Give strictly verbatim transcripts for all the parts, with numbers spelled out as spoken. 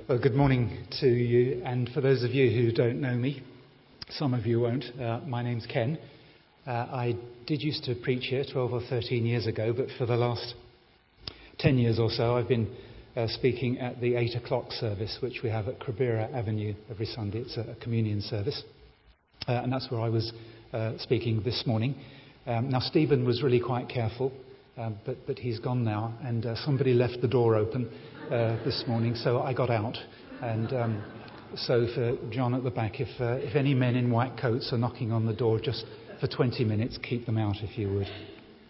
Well, good morning to you, and for those of you who don't know me, some of you won't, uh, my name's Ken. Uh, I did used to preach here twelve or thirteen years ago, but for the last ten years or so I've been uh, speaking at the eight o'clock service, which we have at Crabera Avenue every Sunday. It's a, a communion service, uh, and that's where I was uh, speaking this morning. Um, now, Stephen was really quite careful, um, but, but he's gone now, and uh, somebody left the door open Uh, this morning, so I got out. And um, so for John at the back, if uh, if any men in white coats are knocking on the door just for twenty minutes, keep them out if you would.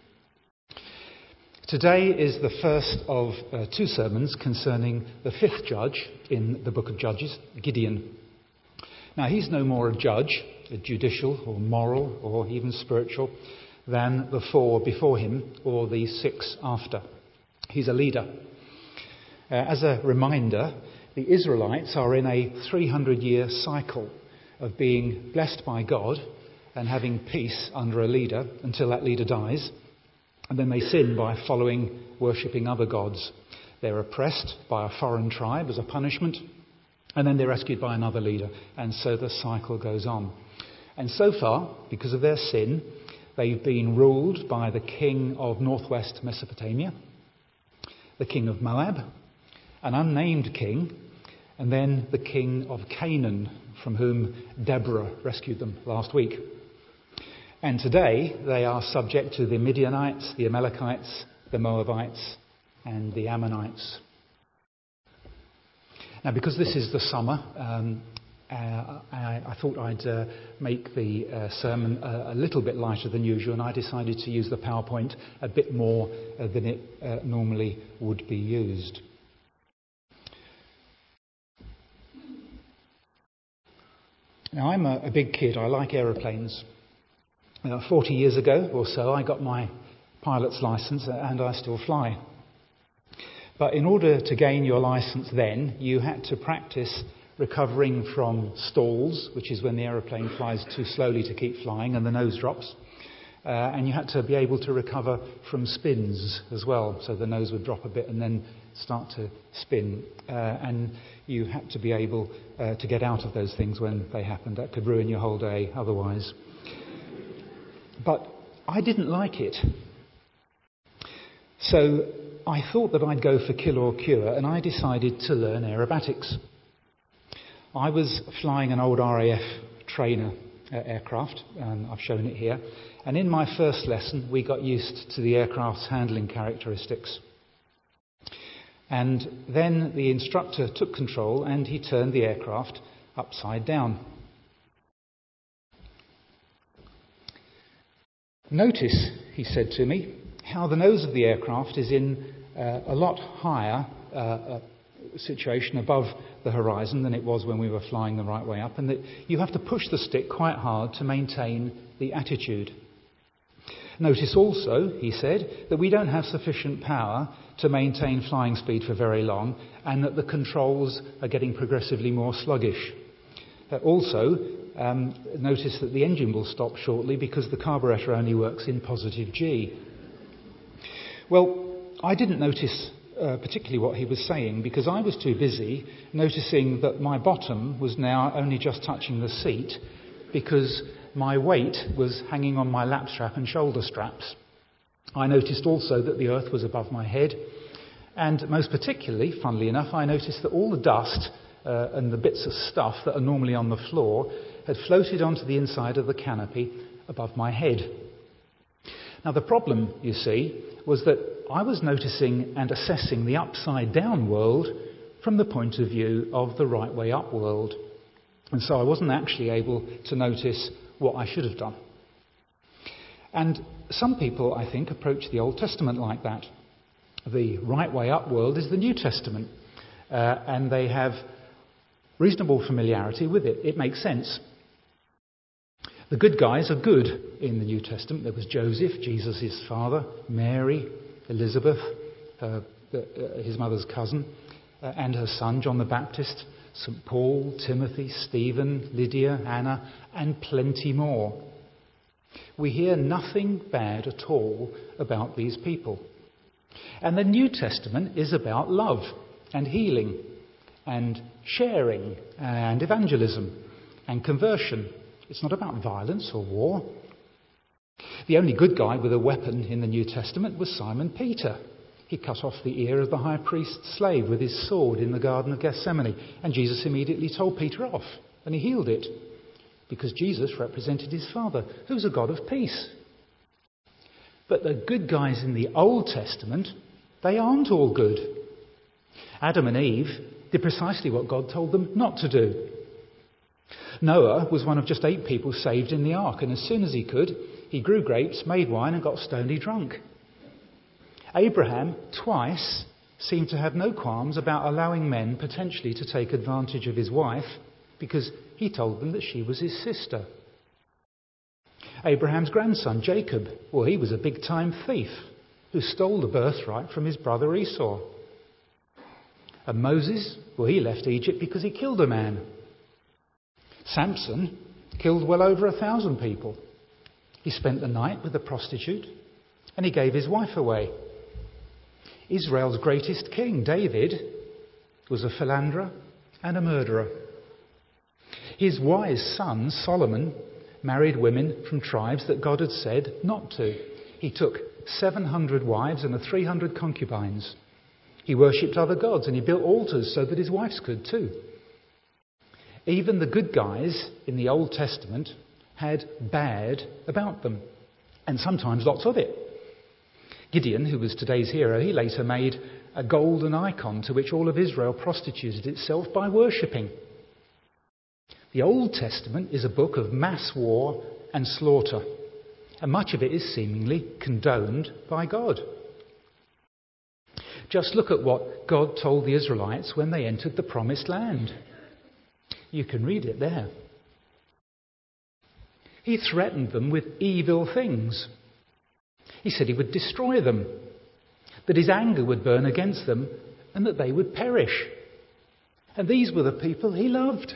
Today is the first of uh, two sermons concerning the fifth judge in the book of Judges, Gideon. Now, he's no more a judge, a judicial or moral or even spiritual, than the four before him or the six after. He's a leader. Uh, as a reminder, the Israelites are in a three hundred year cycle of being blessed by God and having peace under a leader until that leader dies. And then they sin by following, worshipping other gods. They're oppressed by a foreign tribe as a punishment, and then they're rescued by another leader. And so the cycle goes on. And so far, because of their sin, they've been ruled by the king of northwest Mesopotamia, the king of Moab, an unnamed king, and then the king of Canaan, from whom Deborah rescued them last week. And today they are subject to the Midianites, the Amalekites, the Moabites, and the Ammonites. Now, because this is the summer, um, uh, I, I thought I'd uh, make the uh, sermon a, a little bit lighter than usual, and I decided to use the PowerPoint a bit more uh, than it uh, normally would be used. Now, I'm a, a big kid. I like aeroplanes. Uh, Forty years ago or so, I got my pilot's license, and I still fly. But in order to gain your license then, you had to practice recovering from stalls, which is when the aeroplane flies too slowly to keep flying and the nose drops. Uh, and you had to be able to recover from spins as well. So the nose would drop a bit and then start to spin. Uh, and you had to be able uh, to get out of those things when they happened. That could ruin your whole day otherwise. But I didn't like it. So I thought that I'd go for kill or cure, and I decided to learn aerobatics. I was flying an old R A F trainer uh, aircraft, and I've shown it here. And in my first lesson, we got used to the aircraft's handling characteristics. And then the instructor took control and he turned the aircraft upside down. Notice, he said to me, how the nose of the aircraft is in uh, a lot higher uh, uh, situation above the horizon than it was when we were flying the right way up, and that you have to push the stick quite hard to maintain the attitude. Notice also, he said, that we don't have sufficient power to maintain flying speed for very long, and that the controls are getting progressively more sluggish. Uh, also, um, notice that the engine will stop shortly because the carburettor only works in positive G. Well, I didn't notice uh, particularly what he was saying because I was too busy noticing that my bottom was now only just touching the seat because my weight was hanging on my lap strap and shoulder straps. I noticed also that the earth was above my head, and most particularly, funnily enough, I noticed that all the dust uh, and the bits of stuff that are normally on the floor had floated onto the inside of the canopy above my head. Now, the problem, you see, was that I was noticing and assessing the upside down world from the point of view of the right way up world. And so I wasn't actually able to notice what I should have done. And some people, I think, approach the Old Testament like that. The right way up world is the New Testament, uh, and they have reasonable familiarity with it. It makes sense. The good guys are good in the New Testament. There was Joseph, Jesus' father, Mary, Elizabeth, uh, the, uh, his mother's cousin, uh, and her son, John the Baptist, Saint Paul, Timothy, Stephen, Lydia, Anna, and plenty more. We hear nothing bad at all about these people. And the New Testament is about love and healing and sharing and evangelism and conversion. It's not about violence or war. The only good guy with a weapon in the New Testament was Simon Peter. He cut off the ear of the high priest's slave with his sword in the Garden of Gethsemane, and Jesus immediately told Peter off, and he healed it, because Jesus represented his Father, who's a God of peace. But the good guys in the Old Testament, they aren't all good. Adam and Eve did precisely what God told them not to do. Noah was one of just eight people saved in the ark, and as soon as he could, he grew grapes, made wine, and got stonily drunk. Abraham, twice, seemed to have no qualms about allowing men potentially to take advantage of his wife, because he told them that she was his sister. Abraham's grandson, Jacob, well, he was a big-time thief who stole the birthright from his brother Esau. And Moses, well, he left Egypt because he killed a man. Samson killed well over a thousand people. He spent the night with a prostitute, and he gave his wife away. Israel's greatest king, David, was a philanderer and a murderer. His wise son, Solomon, married women from tribes that God had said not to. He took seven hundred wives and three hundred concubines. He worshipped other gods, and he built altars so that his wives could too. Even the good guys in the Old Testament had bad about them, and sometimes lots of it. Gideon, who was today's hero, he later made a golden icon to which all of Israel prostituted itself by worshipping. The Old Testament is a book of mass war and slaughter, and much of it is seemingly condoned by God. Just look at what God told the Israelites when they entered the Promised Land. You can read it there. He threatened them with evil things. He said he would destroy them, that his anger would burn against them, and that they would perish. And these were the people he loved.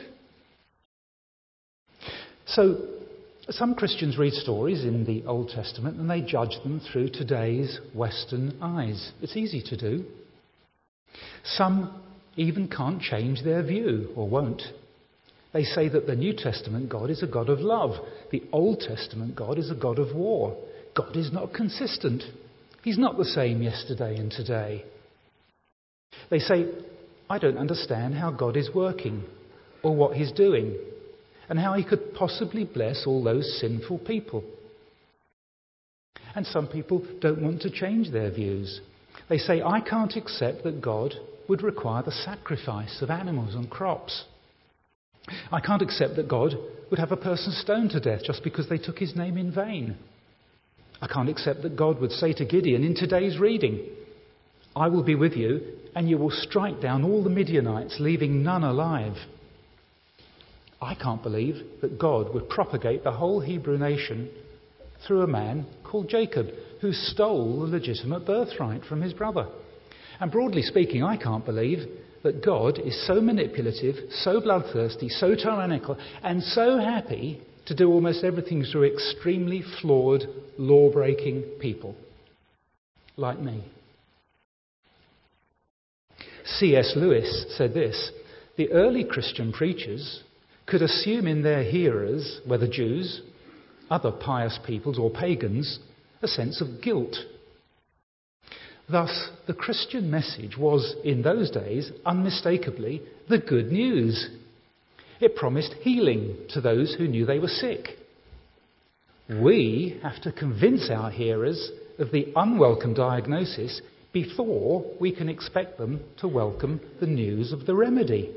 So, some Christians read stories in the Old Testament and they judge them through today's Western eyes. It's easy to do. Some even can't change their view, or won't. They say that the New Testament God is a God of love. The Old Testament God is a God of war. God is not consistent. He's not the same yesterday and today. They say, I don't understand how God is working or what he's doing and how he could possibly bless all those sinful people. And some people don't want to change their views. They say, I can't accept that God would require the sacrifice of animals and crops. I can't accept that God would have a person stoned to death just because they took his name in vain. I can't accept that God would say to Gideon in today's reading, I will be with you and you will strike down all the Midianites, leaving none alive. I can't believe that God would propagate the whole Hebrew nation through a man called Jacob, who stole the legitimate birthright from his brother. And broadly speaking, I can't believe that God is so manipulative, so bloodthirsty, so tyrannical, and so happy to do almost everything through extremely flawed, law-breaking people like me. C S Lewis said this, the early Christian preachers could assume in their hearers, whether Jews, other pious peoples or pagans, a sense of guilt. Thus, the Christian message was, in those days, unmistakably the good news. It promised healing to those who knew they were sick. We have to convince our hearers of the unwelcome diagnosis before we can expect them to welcome the news of the remedy.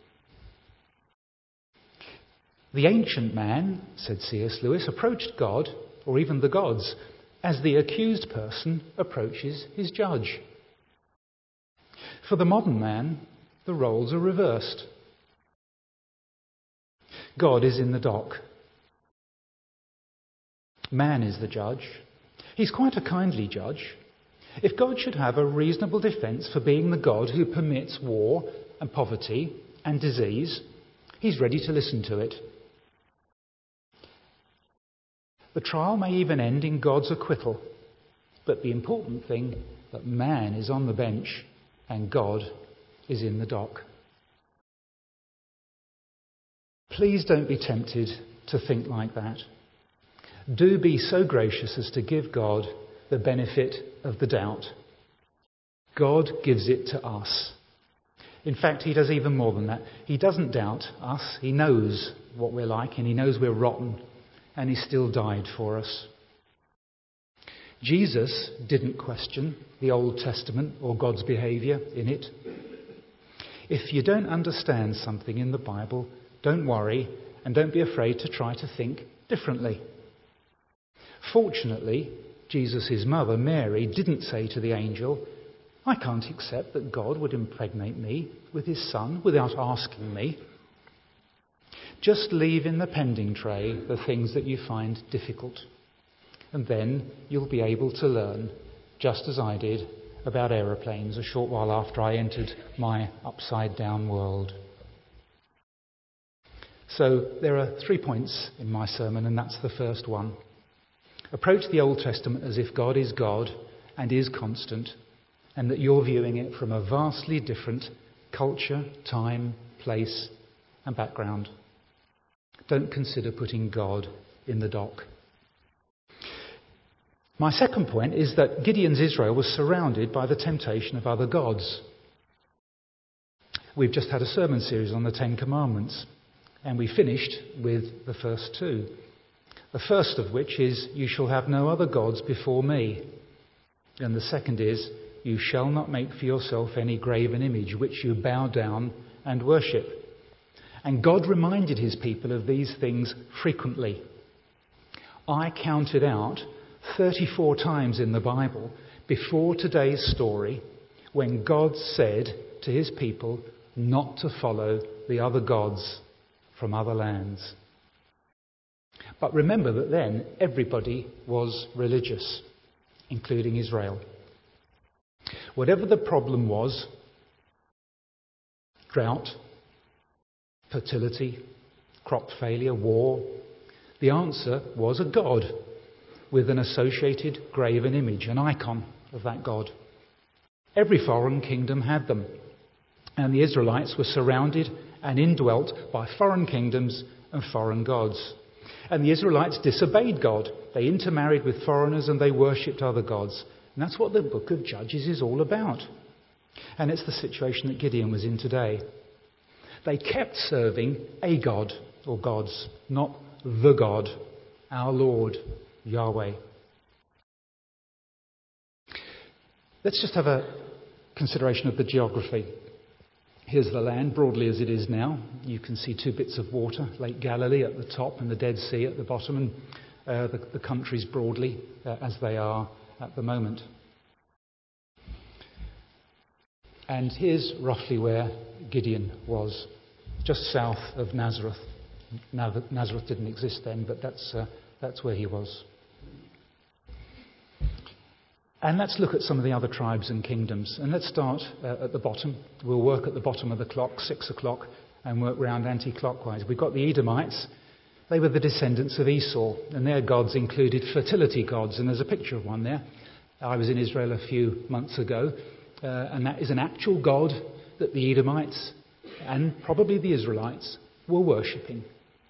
The ancient man, said C S Lewis, approached God, or even the gods, as the accused person approaches his judge. For the modern man, the roles are reversed. God is in the dock. Man is the judge. He's quite a kindly judge. If God should have a reasonable defence for being the God who permits war and poverty and disease, he's ready to listen to it. The trial may even end in God's acquittal, but the important thing that man is on the bench and God is in the dock. Please don't be tempted to think like that. Do be so gracious as to give God the benefit of the doubt. God gives it to us. In fact, he does even more than that. He doesn't doubt us. He knows what we're like and he knows we're rotten, and he still died for us. Jesus didn't question the Old Testament or God's behaviour in it. If you don't understand something in the Bible, don't worry and don't be afraid to try to think differently. Fortunately, Jesus' mother, Mary, didn't say to the angel, I can't accept that God would impregnate me with his son without asking me. Just leave in the pending tray the things that you find difficult. And then you'll be able to learn, just as I did, about aeroplanes a short while after I entered my upside-down world. So there are three points in my sermon, and that's the first one. Approach the Old Testament as if God is God and is constant, and that you're viewing it from a vastly different culture, time, place, and background. Don't consider putting God in the dock. My second point is that Gideon's Israel was surrounded by the temptation of other gods. We've just had a sermon series on the Ten Commandments, and we finished with the first two. The first of which is, you shall have no other gods before me. And the second is, you shall not make for yourself any graven image which you bow down and worship. And God reminded his people of these things frequently. I counted out thirty-four times in the Bible before today's story when God said to his people not to follow the other gods from other lands. But remember that then everybody was religious, including Israel. Whatever the problem was, drought, fertility, crop failure, war, the answer was a god with an associated graven image, an icon of that god. Every foreign kingdom had them, and the Israelites were surrounded and indwelt by foreign kingdoms and foreign gods. And the Israelites disobeyed God. They intermarried with foreigners and they worshipped other gods. And that's what the book of Judges is all about. And it's the situation that Gideon was in today. They kept serving a god or gods, not the God, our Lord, Yahweh. Let's just have a consideration of the geography. Here's the land, broadly as it is now. You can see two bits of water, Lake Galilee at the top and the Dead Sea at the bottom, and uh, the, the countries broadly uh, as they are at the moment. And here's roughly where Gideon was, just south of Nazareth. Now that Nazareth didn't exist then, but that's uh, that's where he was. And let's look at some of the other tribes and kingdoms. And let's start uh, at the bottom. We'll work at the bottom of the clock, six o'clock, and work round anti-clockwise. We've got the Edomites. They were the descendants of Esau, and their gods included fertility gods. And there's a picture of one there. I was in Israel a few months ago, uh, and that is an actual god that the Edomites and probably the Israelites were worshipping.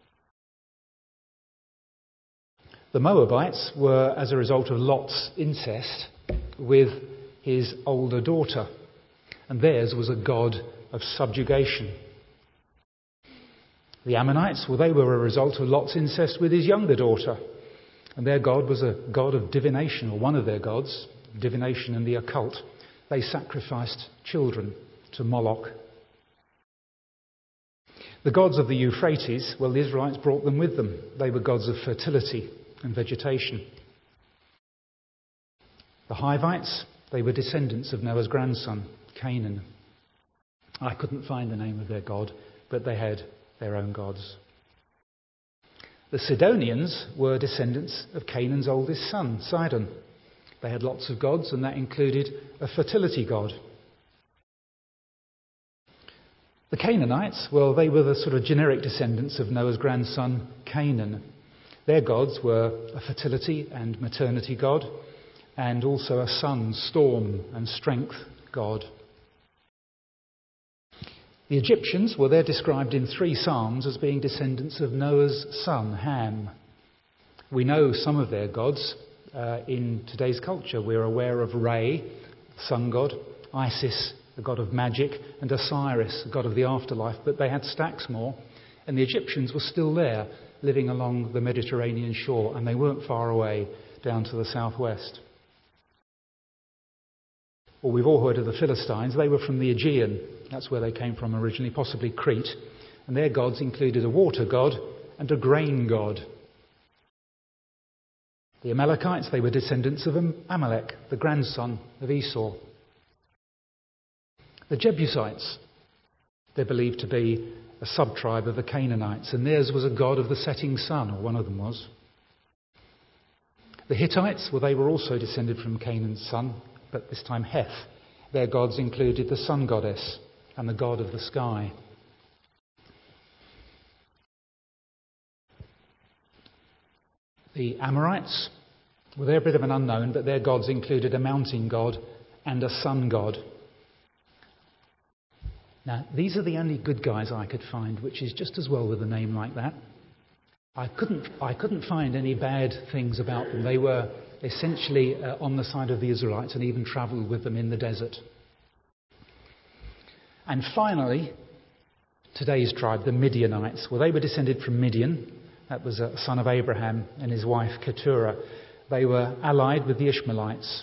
The Moabites were as a result of Lot's incest with his older daughter, and theirs was a god of subjugation. The Ammonites, well, they were a result of Lot's incest with his younger daughter, and their god was a god of divination, or one of their gods, divination and the occult. They sacrificed children to Moloch. The gods of the Euphrates, well, the Israelites brought them with them. They were gods of fertility and vegetation. The Hivites, they were descendants of Noah's grandson, Canaan. I couldn't find the name of their god, but they had their own gods. The Sidonians were descendants of Canaan's oldest son, Sidon. They had lots of gods, and that included a fertility god. The Canaanites, well, they were the sort of generic descendants of Noah's grandson, Canaan. Their gods were a fertility and maternity god, and also a sun, storm, and strength god. The Egyptians, well, they're described in three Psalms as being descendants of Noah's son, Ham. We know some of their gods uh, in today's culture. We're aware of Re, the sun god, Isis, the god of magic, and Osiris, the god of the afterlife, but they had stacks more, and the Egyptians were still there, living along the Mediterranean shore, and they weren't far away down to the southwest. Well, we've all heard of the Philistines. They were from the Aegean. That's where they came from originally, possibly Crete. And their gods included a water god and a grain god. The Amalekites, they were descendants of Amalek, the grandson of Esau. The Jebusites, they're believed to be a sub-tribe of the Canaanites, and theirs was a god of the setting sun, or one of them was. The Hittites, well, they were also descended from Canaan's son, but this time Heth. Their gods included the sun goddess and the god of the sky. The Amorites, well, they're a bit of an unknown, but their gods included a mountain god and a sun god. Now, these are the only good guys I could find, which is just as well with a name like that. I couldn't, I couldn't find any bad things about them. They were essentially uh, on the side of the Israelites and even travelled with them in the desert. And finally, today's tribe, the Midianites. Well, they were descended from Midian. That was a son of Abraham and his wife Keturah. They were allied with the Ishmaelites.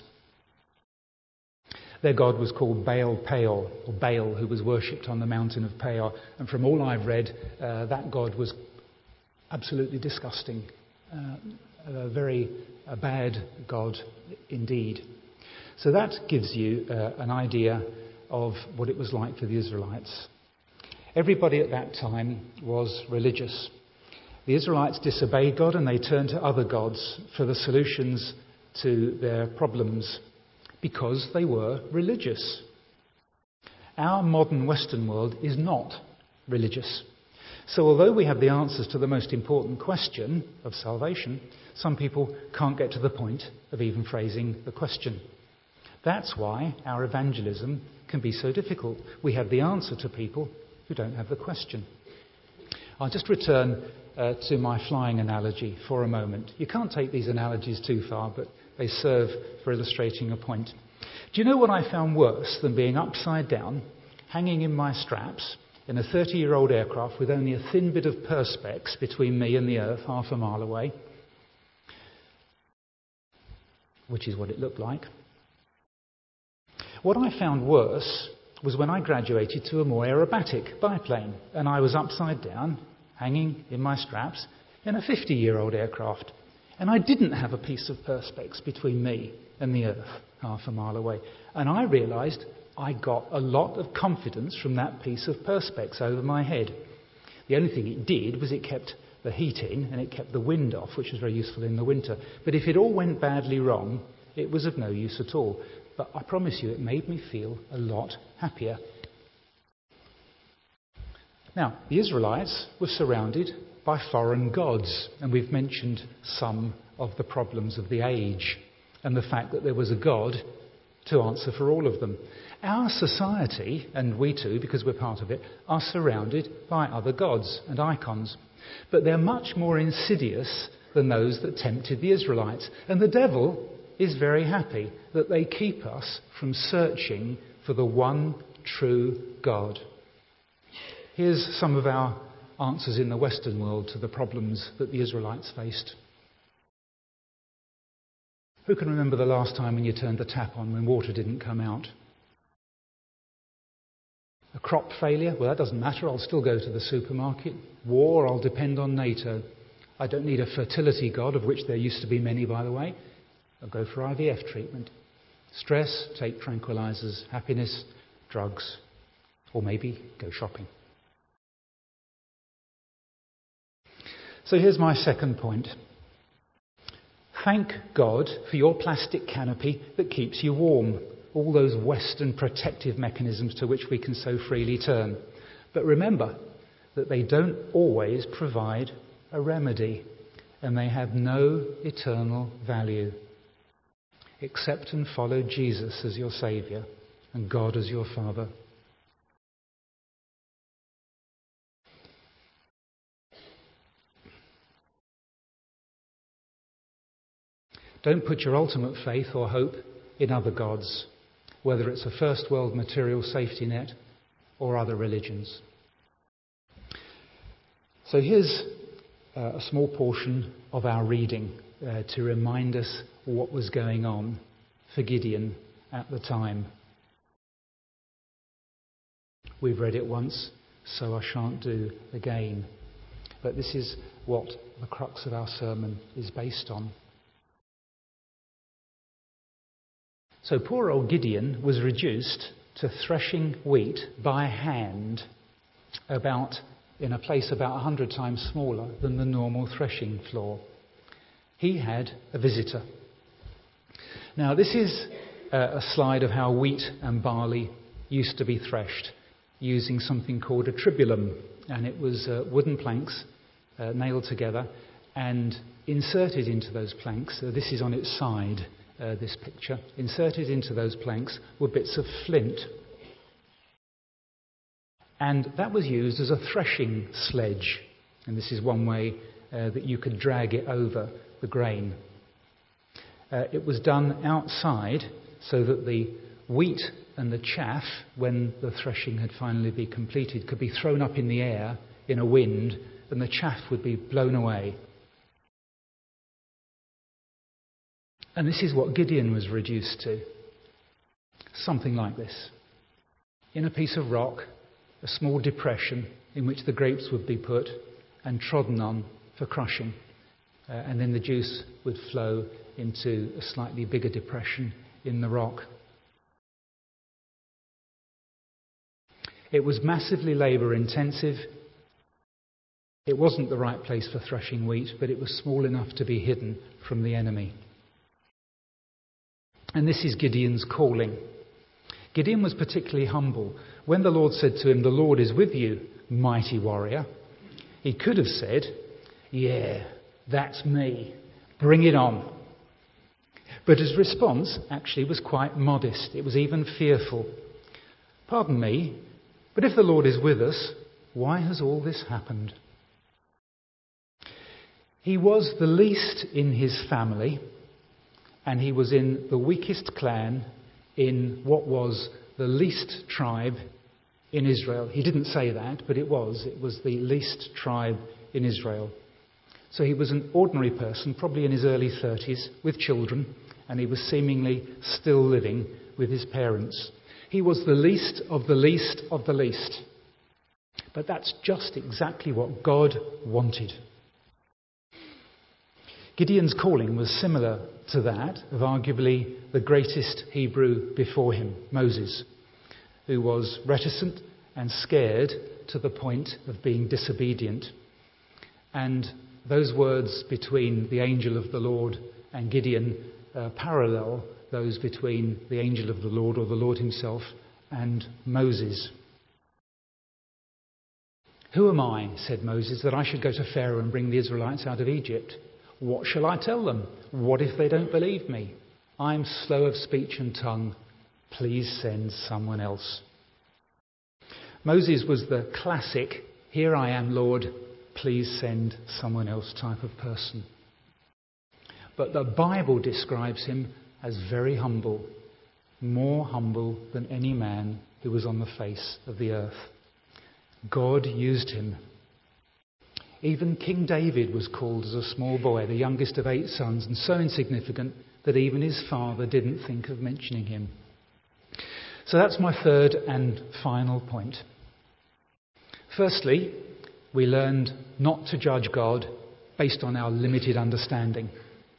Their god was called Baal Peor, or Baal, who was worshipped on the mountain of Peor. And from all I've read, uh, that god was absolutely disgusting. Uh, a very a bad god indeed. So that gives you uh, an idea of what it was like for the Israelites. Everybody at that time was religious. The Israelites disobeyed God and they turned to other gods for the solutions to their problems because they were religious. Our modern Western world is not religious. So although we have the answers to the most important question of salvation, some people can't get to the point of even phrasing the question. That's why our evangelism can be so difficult. We have the answer to people who don't have the question. I'll just return uh, to my flying analogy for a moment. You can't take these analogies too far, but they serve for illustrating a point. Do you know what I found worse than being upside down, hanging in my straps, in a thirty-year-old aircraft with only a thin bit of perspex between me and the earth, half a mile away, which is what it looked like? What I found worse was when I graduated to a more aerobatic biplane, and I was upside down, hanging in my straps, in a fifty-year-old aircraft. And I didn't have a piece of perspex between me and the earth, half a mile away. And I realised I got a lot of confidence from that piece of perspex over my head. The only thing it did was it kept the heat in and it kept the wind off, which was very useful in the winter. But if it all went badly wrong, it was of no use at all. But I promise you, it made me feel a lot happier. Now, the Israelites were surrounded by foreign gods, and we've mentioned some of the problems of the age and the fact that there was a God to answer for all of them. Our society, and we too, because we're part of it, are surrounded by other gods and icons. But they're much more insidious than those that tempted the Israelites. And the devil is very happy that they keep us from searching for the one true God. Here's some of our answers in the Western world to the problems that the Israelites faced. Who can remember the last time when you turned the tap on when water didn't come out? A crop failure? Well, that doesn't matter. I'll still go to the supermarket. War? I'll depend on NATO. I don't need a fertility god, of which there used to be many, by the way. I'll go for I V F treatment. Stress? Take tranquilizers. Happiness? Drugs. Or maybe go shopping. So here's my second point. Thank God for your plastic canopy that keeps you warm. All those Western protective mechanisms to which we can so freely turn. But remember that they don't always provide a remedy, and they have no eternal value. Accept and follow Jesus as your Saviour and God as your Father. Don't put your ultimate faith or hope in other gods, whether it's a first world material safety net or other religions. So here's uh, a small portion of our reading uh, to remind us what was going on for Gideon at the time. We've read it once, so I shan't do again. But this is what the crux of our sermon is based on. So poor old Gideon was reduced to threshing wheat by hand about in a place about one hundred times smaller than the normal threshing floor. He had a visitor. Now this is a slide of how wheat and barley used to be threshed using something called a tribulum, and it was uh, wooden planks uh, nailed together and inserted into those planks. So this is on its side, uh, this picture. Inserted into those planks were bits of flint. And that was used as a threshing sledge. And this is one way uh, that you could drag it over the grain. Uh, it was done outside so that the wheat and the chaff, when the threshing had finally been completed, could be thrown up in the air in a wind, and the chaff would be blown away. And this is what Gideon was reduced to. Something like this. In a piece of rock, a small depression in which the grapes would be put and trodden on for crushing. Uh, and then the juice would flow into a slightly bigger depression in the rock. It was massively labour intensive. It wasn't the right place for threshing wheat, but it was small enough to be hidden from the enemy. And this is Gideon's calling. Gideon was particularly humble. When the Lord said to him, "The Lord is with you, mighty warrior," he could have said, "Yeah, that's me. Bring it on." But his response actually was quite modest. It was even fearful. "Pardon me, but if the Lord is with us, why has all this happened?" He was the least in his family, and he was in the weakest clan in what was the least tribe in Israel. He didn't say that, but it was. It was the least tribe in Israel. So he was an ordinary person, probably in his early thirties, with children, and he was seemingly still living with his parents. He was the least of the least of the least. But that's just exactly what God wanted. Gideon's calling was similar to that of arguably the greatest Hebrew before him, Moses, who was reticent and scared to the point of being disobedient. And those words between the angel of the Lord and Gideon uh, parallel those between the angel of the Lord, or the Lord himself, and Moses. "Who am I," said Moses, "that I should go to Pharaoh and bring the Israelites out of Egypt? What shall I tell them? What if they don't believe me? I'm slow of speech and tongue. Please send someone else." Moses was the classic, "Here I am, Lord, please send someone else" type of person. But the Bible describes him as very humble, more humble than any man who was on the face of the earth. God used him. Even King David was called as a small boy, the youngest of eight sons, and so insignificant that even his father didn't think of mentioning him. So that's my third and final point. Firstly, we learned not to judge God based on our limited understanding.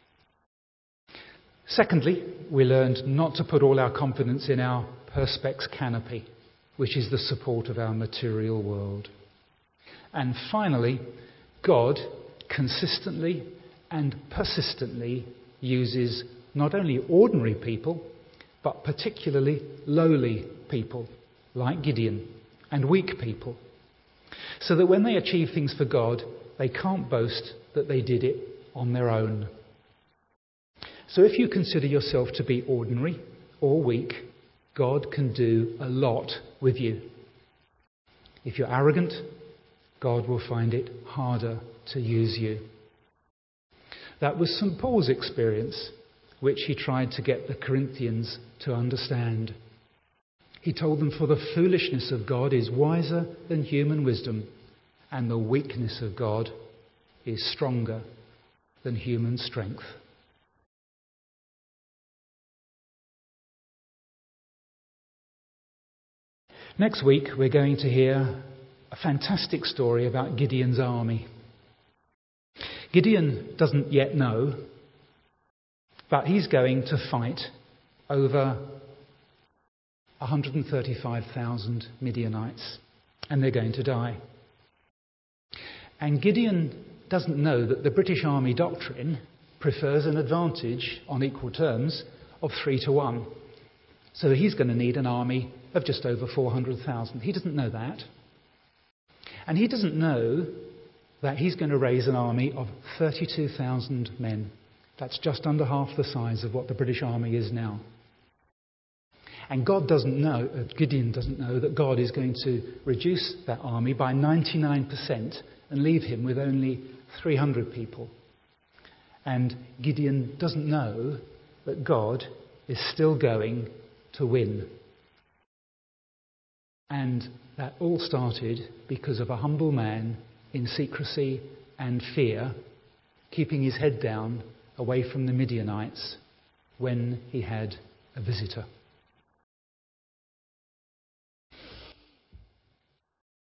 Secondly, we learned not to put all our confidence in our perspex canopy, which is the support of our material world. And finally, God consistently and persistently uses not only ordinary people, but particularly lowly people like Gideon and weak people, so that when they achieve things for God, they can't boast that they did it on their own. So if you consider yourself to be ordinary or weak, God can do a lot with you. If you're arrogant, God will find it harder to use you. That was Saint Paul's experience. which he tried to get the Corinthians to understand. He told them, "For the foolishness of God is wiser than human wisdom, and the weakness of God is stronger than human strength." Next week, we're going to hear a fantastic story about Gideon's army. Gideon doesn't yet know, but he's going to fight over one hundred thirty-five thousand Midianites, and they're going to die. And Gideon doesn't know that the British Army doctrine prefers an advantage on equal terms of three to one. So he's going to need an army of just over four hundred thousand. He doesn't know that. And he doesn't know that he's going to raise an army of thirty-two thousand men. That's just under half the size of what the British Army is now. And God doesn't know, Gideon doesn't know, that God is going to reduce that army by ninety-nine percent and leave him with only three hundred people. And Gideon doesn't know that God is still going to win. And that all started because of a humble man in secrecy and fear, keeping his head down away from the Midianites when he had a visitor.